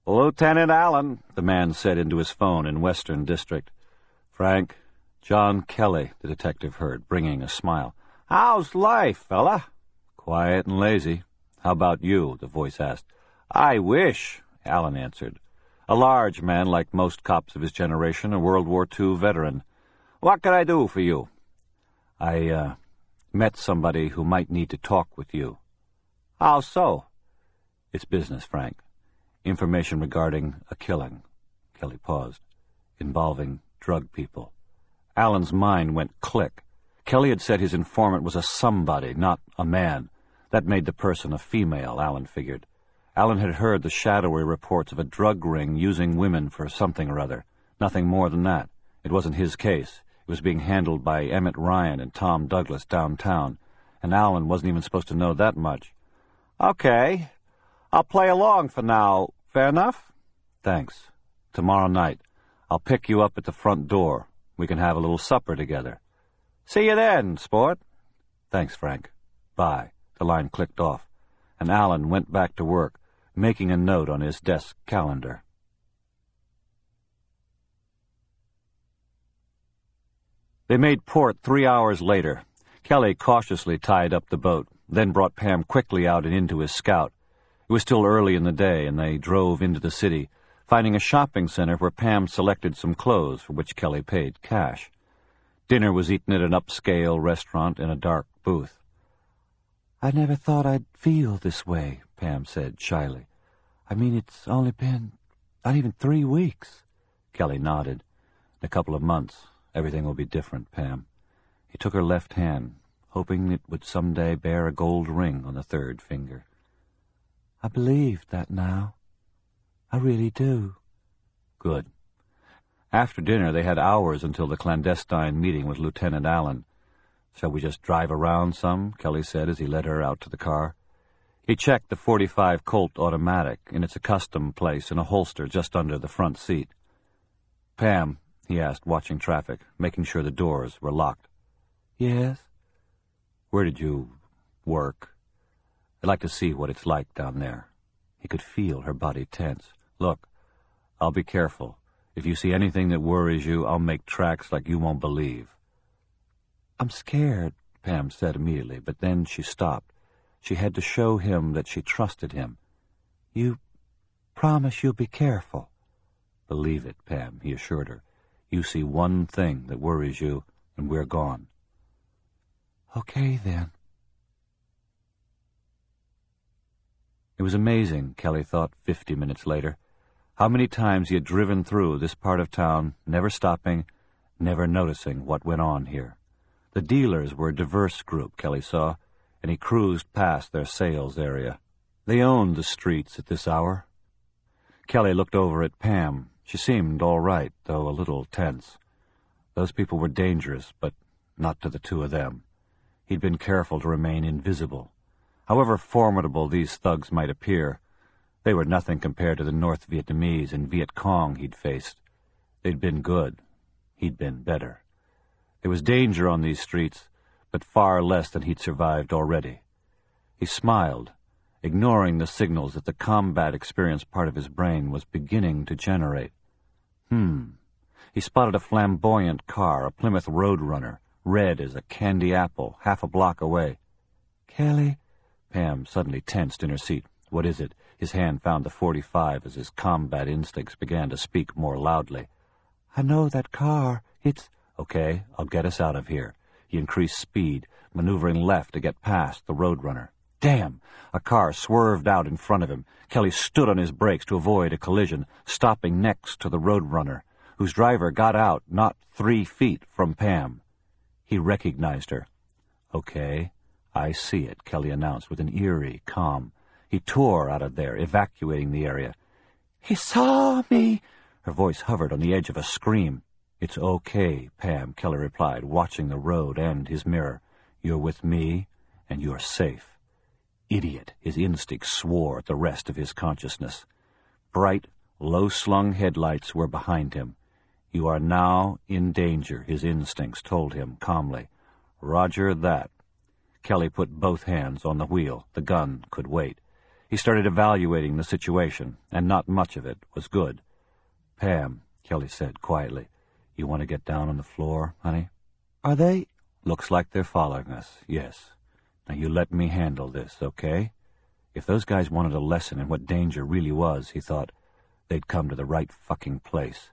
"Lieutenant Allen," the man said into his phone in Western District. "Frank, John Kelly," the detective heard, bringing a smile. "How's life, fella?" "Quiet and lazy. How about you?" the voice asked. "I wish," Allen answered. A large man like most cops of his generation, a World War II veteran. "What can I do for you?" I met somebody who might need to talk with you." "How so?" "It's business, Frank. Information regarding a killing." Kelly paused. "Involving drug people." Allen's mind went click. Kelly had said his informant was a somebody, not a man. That made the person a female, Allen figured. Allen had heard the shadowy reports of a drug ring using women for something or other. Nothing more than that. It wasn't his case. It was being handled by Emmett Ryan and Tom Douglas downtown, and Allen wasn't even supposed to know that much. "Okay. I'll play along for now. Fair enough?" "Thanks. Tomorrow night. I'll pick you up at the front door. We can have a little supper together." "See you then, sport." "Thanks, Frank. Bye." The line clicked off, and Allen went back to work, making a note on his desk calendar. They made port 3 hours later. Kelly cautiously tied up the boat, then brought Pam quickly out and into his Scout. It was still early in the day, and they drove into the city, finding a shopping center where Pam selected some clothes for which Kelly paid cash. Dinner was eaten at an upscale restaurant in a dark booth. "I never thought I'd feel this way," Pam said shyly. "I mean, it's only been not even 3 weeks." Kelly nodded. "In a couple of months, everything will be different, Pam." He took her left hand, hoping it would someday bear a gold ring on the 3rd finger. "I believe that now. I really do." "Good." After dinner, they had hours until the clandestine meeting with Lieutenant Allen. "Shall we just drive around some?" Kelly said as he led her out to the car. He checked the .45 Colt automatic in its accustomed place in a holster just under the front seat. "Pam," he asked, watching traffic, making sure the doors were locked. "Yes?" "Where did you work? I'd like to see what it's like down there." He could feel her body tense. "Look, I'll be careful. If you see anything that worries you, I'll make tracks like you won't believe." "I'm scared," Pam said immediately, but then she stopped. She had to show him that she trusted him. "You promise you'll be careful?" "Believe it, Pam," he assured her. "You see one thing that worries you, and we're gone." "Okay, then." It was amazing, Kelly thought 50 minutes later, how many times he had driven through this part of town, never stopping, never noticing what went on here. The dealers were a diverse group, Kelly saw, and he cruised past their sales area. They owned the streets at this hour. Kelly looked over at Pam. She seemed all right, though a little tense. Those people were dangerous, but not to the two of them. He'd been careful to remain invisible. However formidable these thugs might appear, they were nothing compared to the North Vietnamese and Viet Cong he'd faced. They'd been good. He'd been better. There was danger on these streets, but far less than he'd survived already. He smiled, ignoring the signals that the combat experience part of his brain was beginning to generate. He spotted a flamboyant car, a Plymouth Roadrunner, red as a candy apple, half a block away. "Kelly?" Pam suddenly tensed in her seat. "What is it?" His hand found the .45 as his combat instincts began to speak more loudly. "I know that car. It's—" "Okay, I'll get us out of here." He increased speed, maneuvering left to get past the Roadrunner. Damn! A car swerved out in front of him. Kelly stood on his brakes to avoid a collision, stopping next to the Roadrunner, whose driver got out not 3 feet from Pam. He recognized her. "Okay, I see it," Kelly announced with an eerie calm. He tore out of there, evacuating the area. "He saw me!" Her voice hovered on the edge of a scream. "It's okay, Pam," Kelly replied, watching the road and his mirror. "You're with me, and you're safe." Idiot! His instincts swore at the rest of his consciousness. Bright, low-slung headlights were behind him. "You are now in danger," his instincts told him calmly. "Roger that." Kelly put both hands on the wheel. The gun could wait. He started evaluating the situation, and not much of it was good. "Pam," Kelly said quietly, "you want to get down on the floor, honey?" Are they? "Looks like they're following us, yes. Now you let me handle this, okay?" If those guys wanted a lesson in what danger really was, he thought, they'd come to the right fucking place.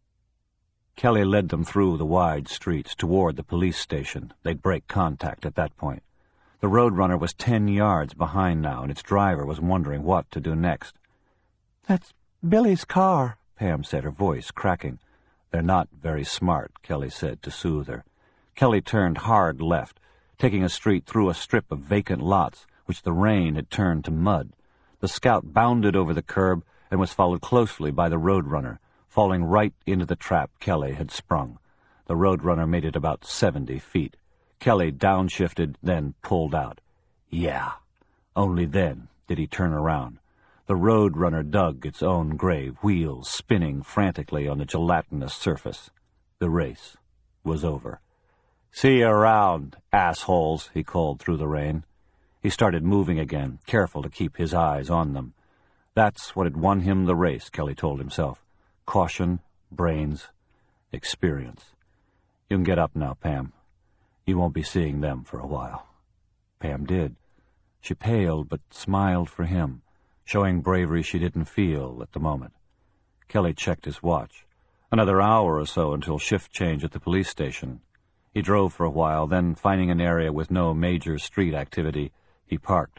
Kelly led them through the wide streets toward the police station. They'd break contact at that point. The Roadrunner was 10 yards behind now, and its driver was wondering what to do next. "That's Billy's car," Pam said, her voice cracking. "They're not very smart," Kelly said to soothe her. Kelly turned hard left, taking a street through a strip of vacant lots, which the rain had turned to mud. The Scout bounded over the curb and was followed closely by the Roadrunner, falling right into the trap Kelly had sprung. The Roadrunner made it about 70 feet. Kelly downshifted, then pulled out. Yeah. Only then did he turn around. The Roadrunner dug its own grave, wheels spinning frantically on the gelatinous surface. The race was over. "See you around, assholes," he called through the rain. He started moving again, careful to keep his eyes on them. That's what had won him the race, Kelly told himself. Caution, brains, experience. "You can get up now, Pam. You won't be seeing them for a while." Pam did. She paled but smiled for him, showing bravery she didn't feel at the moment. Kelly checked his watch. Another hour or so until shift change at the police station. He drove for a while, then, finding an area with no major street activity, he parked.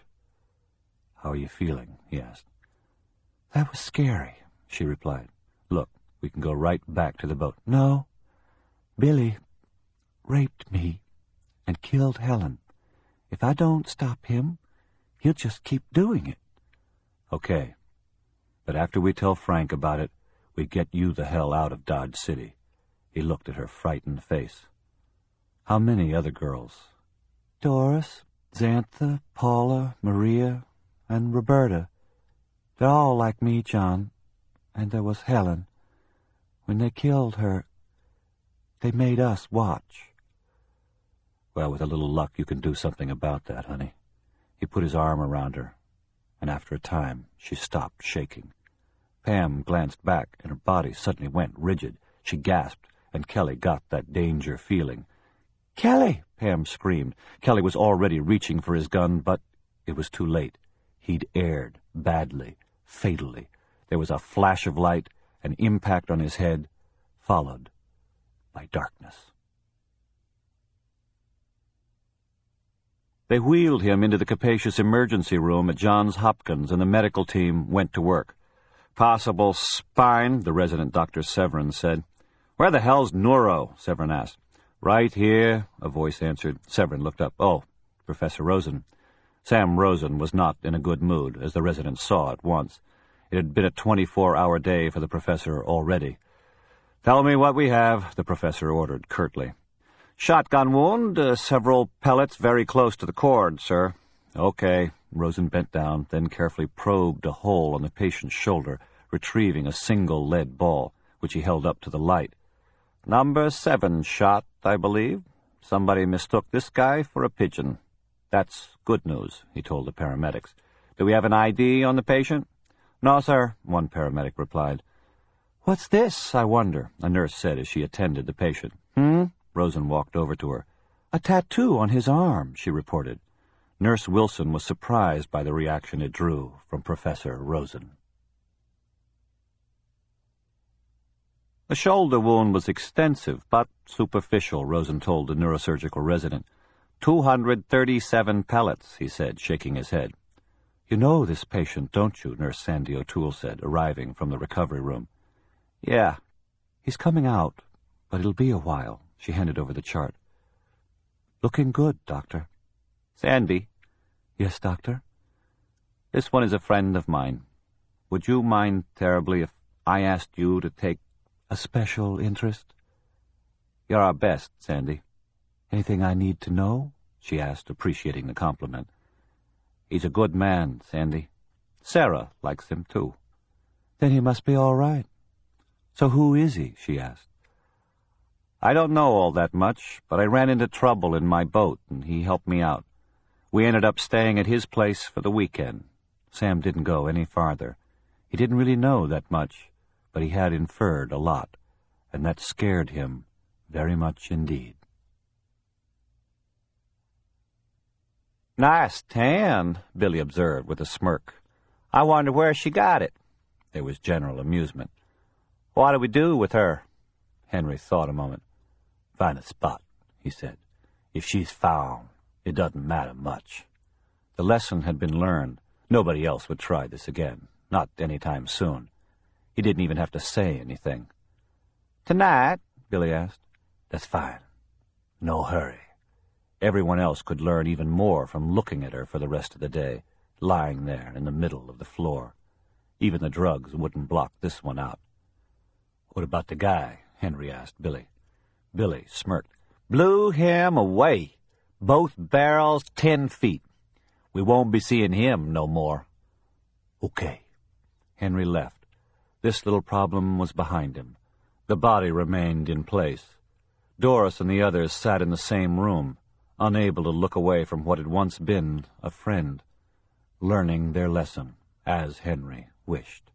"How are you feeling?" he asked. "That was scary," she replied. "Look, we can go right back to the boat." "No. Billy raped me and killed Helen. If I don't stop him, he'll just keep doing it." "Okay. But after we tell Frank about it, we get you the hell out of Dodge City." He looked at her frightened face. "How many other girls?" "Doris, Xantha, Paula, Maria, and Roberta. They're all like me, John. And there was Helen. When they killed her, they made us watch." "Well, with a little luck, you can do something about that, honey." He put his arm around her, and after a time, she stopped shaking. Pam glanced back, and her body suddenly went rigid. She gasped, and Kelly got that danger feeling. "Kelly!" Pam screamed. Kelly was already reaching for his gun, but it was too late. He'd erred badly, fatally. There was a flash of light, an impact on his head, followed by darkness. They wheeled him into the capacious emergency room at Johns Hopkins, and the medical team went to work. "Possible spine," the resident Dr. Severin said. "Where the hell's Neuro?" Severin asked. "Right here," a voice answered. Severin looked up. "Oh, Professor Rosen." Sam Rosen was not in a good mood, as the resident saw at once. It had been a 24-hour day for the professor already. "Tell me what we have," the professor ordered curtly. "Shotgun wound, several pellets very close to the cord, sir." "Okay." Rosen bent down, then carefully probed a hole on the patient's shoulder, retrieving a single lead ball, which he held up to the light. "Number 7 shot, I believe. Somebody mistook this guy for a pigeon." "That's good news," he told the paramedics. "Do we have an ID on the patient?" "No, sir," one paramedic replied. "What's this, I wonder?" a nurse said as she attended the patient. Rosen walked over to her. "A tattoo on his arm," she reported. Nurse Wilson was surprised by the reaction it drew from Professor Rosen. The shoulder wound was extensive, but superficial, Rosen told the neurosurgical resident. 237 pellets, he said, shaking his head. "You know this patient, don't you?" Nurse Sandy O'Toole said, arriving from the recovery room. "Yeah." "He's coming out, but it'll be a while." She handed over the chart. "Looking good, Doctor." "Sandy." "Yes, Doctor?" "This one is a friend of mine. Would you mind terribly if I asked you to take a special interest?" "You're our best, Sandy." "Anything I need to know?" she asked, appreciating the compliment. "He's a good man, Sandy. Sarah likes him, too." "Then he must be all right." "So who is he?" she asked. "I don't know all that much, but I ran into trouble in my boat, and he helped me out. We ended up staying at his place for the weekend. Sam didn't go any farther. He didn't really know that much, but he had inferred a lot, and that scared him very much indeed. "Nice tan," Billy observed with a smirk. "I wonder where she got it." There was general amusement. "What do we do with her?" Henry thought a moment. "Find a spot," he said. "If she's found, it doesn't matter much." The lesson had been learned. Nobody else would try this again, not any time soon. He didn't even have to say anything. "Tonight?" Billy asked. "That's fine. No hurry." Everyone else could learn even more from looking at her for the rest of the day, lying there in the middle of the floor. Even the drugs wouldn't block this one out. "What about the guy?" Henry asked Billy. Billy smirked. "Blew him away. Both barrels 10 feet. We won't be seeing him no more." "Okay." Henry left. This little problem was behind him. The body remained in place. Doris and the others sat in the same room, unable to look away from what had once been a friend, learning their lesson, as Henry wished.